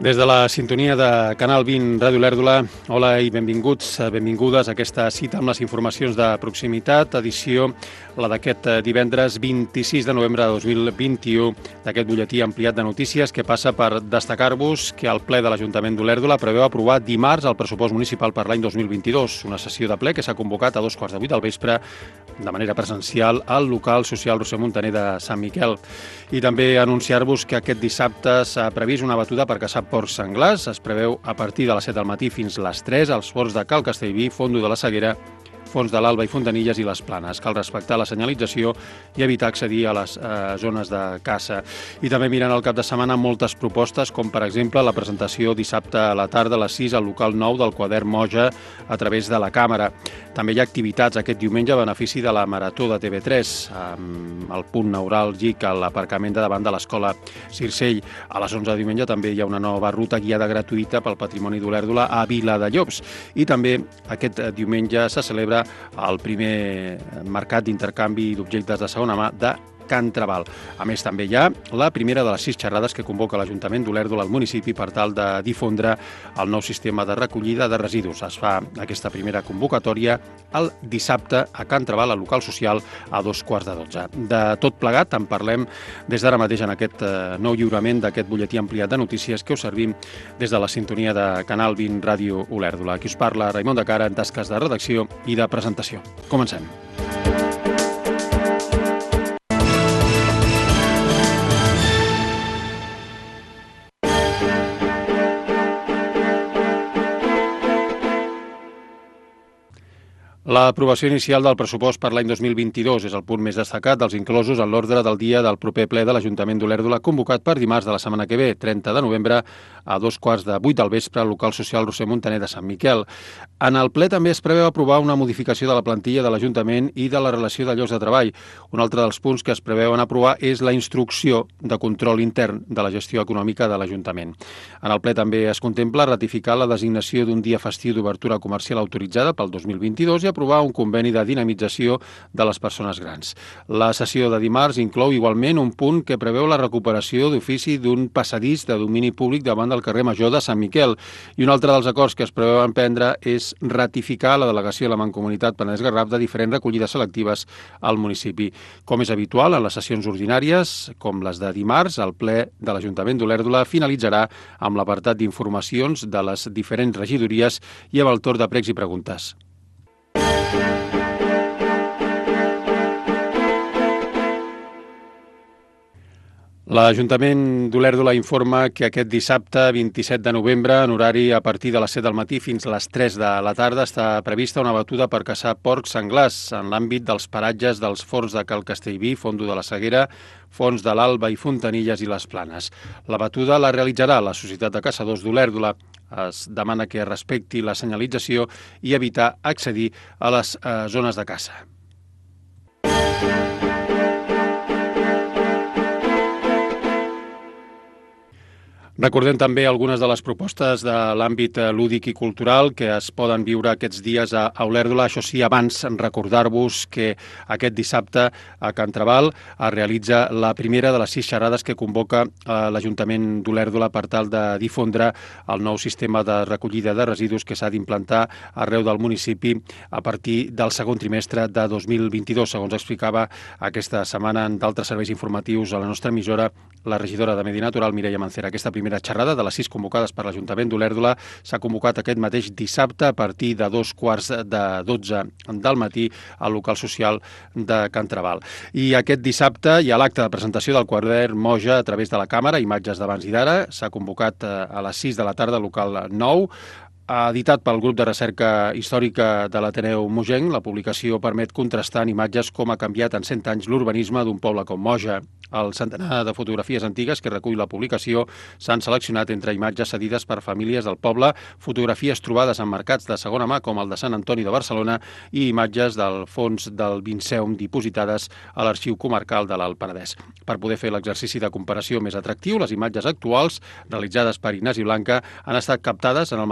Des de la sintonia de Canal 20 Ràdio Olèrdola, hola i benvinguts, benvingudes a aquesta cita amb les informacions de proximitat, edició la d'aquest divendres 26 de novembre de 2021, d'aquest butlletí ampliat de notícies que passa per destacar-vos que el ple de l'Ajuntament d'Olèrdola preveu aprovar dimarts el pressupost municipal per l'any 2022, una sessió de ple que s'ha convocat a 2:15 del vespre de manera presencial al local social Roser Montaner de Sant Miquel. I també anunciar-vos que aquest dissabte s'ha previst una batuda per caçar porcs senglars. Es preveu a partir de les 7 del matí fins les 3 als forts de Cal Castellví, Fondo de la Seguera, Fons de l'Alba i Fontanilles i les Planes. Cal respectar la senyalització i evitar accedir a les zones de caça. I també mirant el cap de setmana moltes propostes, com per exemple la presentació dissabte a la tarda a les 6 al local 9 del quadern Moja a través de la càmera. També hi ha activitats aquest diumenge a benefici de la Marató de TV3, amb el punt neuràlgic a l'aparcament de davant de l'escola Circell. A les 11 de diumenge també hi ha una nova ruta guiada gratuïta pel patrimoni d'Olèrdola a Viladellobs. I també aquest diumenge se celebra el primer mercat d'intercanvi d'objectes de segona mà de Can Trabal. A més, també hi ha la primera de les 6 xerrades que convoca l'Ajuntament d'Olèrdola al municipi per tal de difondre el nou sistema de recollida de residus. Es fa aquesta primera convocatòria el dissabte a Can Trabal, al local social, a 11:15. De tot plegat en parlem des d'ara mateix en aquest nou lliurament d'aquest butlletí ampliat de notícies que us servim des de la sintonia de Canal 20 Ràdio Olèrdola. Aquí us parla Raimon de Cara en tasques de redacció i de presentació. Comencem. L'aprovació inicial del pressupost per l'any 2022 és el punt més destacat dels inclosos en l'ordre del dia del proper ple de l'Ajuntament d'Olèrdola, convocat per dimarts de la setmana que ve, 30 de novembre, a 2:15 del vespre, al local social Roser Montaner de Sant Miquel. En el ple també es preveu aprovar una modificació de la plantilla de l'Ajuntament i de la relació de llocs de treball. Un altre dels punts que es preveuen aprovar és la instrucció de control intern de la gestió econòmica de l'Ajuntament. En el ple també es contempla ratificar la designació d'un dia festiu d'obertura comercial autoritzada pel 2022 i aprovar un conveni de dinamització de les persones grans. La sessió de dimarts inclou igualment un punt que preveu la recuperació d'ofici d'un passadís de domini públic davant del carrer Major de Sant Miquel. I un altre dels acords que es preveuen prendre és ratificar la delegació de la Mancomunitat Penedès-Garraf de diferents recollides selectives al municipi. Com és habitual en les sessions ordinàries, com les de dimarts, el ple de l'Ajuntament d'Olèrdola finalitzarà amb l'apartat d'informacions de les diferents regidories i amb el torn de pregs i preguntes. L'Ajuntament d'Olèrdola informa que aquest dissabte, 27 de novembre, en horari a partir de les 7 del matí fins a les 3 de la tarda, està prevista una batuda per caçar porcs senglars en l'àmbit dels paratges dels forns de Cal Castellví, Fondo de la Seguera, Fons de l'Alba i Fontanilles i les Planes. La batuda la realitzarà la Societat de Caçadors d'Olèrdola. Es demana que respecti la senyalització i evitar accedir a les zones de caça. Recordem també algunes de les propostes de l'àmbit lúdic i cultural que es poden viure aquests dies a Olèrdola. Això sí, abans recordar-vos que aquest dissabte a Can Trabal es realitza la primera de les 6 xerrades que convoca l'Ajuntament d'Olèrdola per tal de difondre el nou sistema de recollida de residus que s'ha d'implantar arreu del municipi a partir del segon trimestre de 2022. Segons explicava aquesta setmana en d'altres serveis informatius a la nostra emissora, la regidora de Medi Natural, Mireia Mancera. Aquesta primera xerrada de les 6 convocades per l'Ajuntament d'Olèrdola s'ha convocat aquest mateix dissabte a partir de 2:15 del matí al local social de Can Trabal. I aquest dissabte hi ha l'acte de presentació del quadern Moja a través de la càmera, imatges d'abans i d'ara. S'ha convocat a les 6 de la tarda al local 9, editat pel grup de recerca històrica de l'Ateneu Mogenc. La publicació permet contrastar en imatges com ha canviat en 100 anys l'urbanisme d'un poble com Moja. El centenar de fotografies antigues que recull la publicació s'han seleccionat entre imatges cedides per famílies del poble, fotografies trobades en mercats de segona mà com el de Sant Antoni de Barcelona i imatges del fons del Vinceum dipositades a l'Arxiu Comarcal de l'Alt Penedès. Per poder fer l'exercici de comparació més atractiu, les imatges actuals, realitzades per Ignasi Blanca, han estat captades en el mateix lloc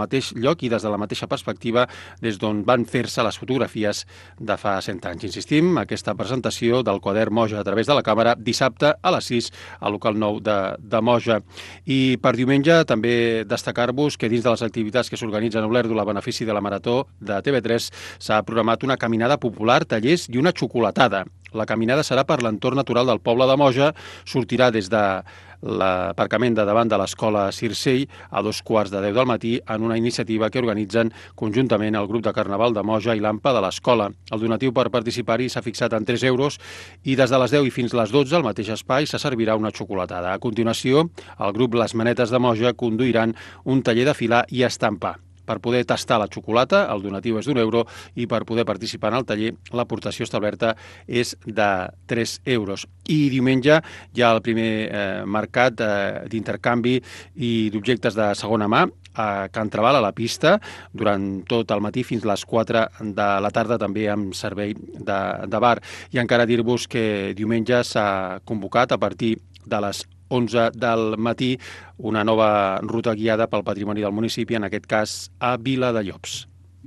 lloc i des de la mateixa perspectiva des d'on van fer-se les fotografies de fa 100 anys. Insistim, aquesta presentació del quadern Moja a través de la càmera dissabte a les 6 al local 9 de Moja. I per diumenge també destacar-vos que dins de les activitats que s'organitzen a Olèrdola a benefici de la Marató de TV3 s'ha programat una caminada popular, tallers i una xocolatada. La caminada serà per l'entorn natural del poble de Moja, sortirà des de l'aparcament de davant de l'escola Circell a 2:15 del matí en una iniciativa que organitzen conjuntament el grup de Carnaval de Moja i l'AMPA de l'escola. El donatiu per participar-hi s'ha fixat en 3 euros i des de les 10 i fins les 12 al mateix espai se servirà una xocolatada. A continuació, el grup Les Manetes de Moja conduiran un taller de filar i estampar. Per poder tastar la xocolata, el donatiu és d'1 euro i per poder participar en el taller, l'aportació establerta és de 3 euros. I diumenge hi ha el primer mercat d'intercanvi i d'objectes de segona mà a Can Trabal, a la pista, durant tot el matí fins les 4 de la tarda, també amb servei de bar. I encara dir-vos que diumenge s'ha convocat a partir de les 11 del matí una nova ruta guiada pel patrimoni del municipi, en aquest cas a Viladellobs.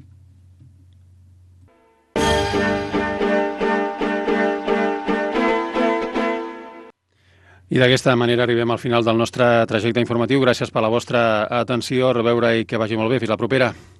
I d'aquesta manera arribem al final del nostre trajecte informatiu. Gràcies per la vostra atenció. A reveure i que vagi molt bé. Fins la propera.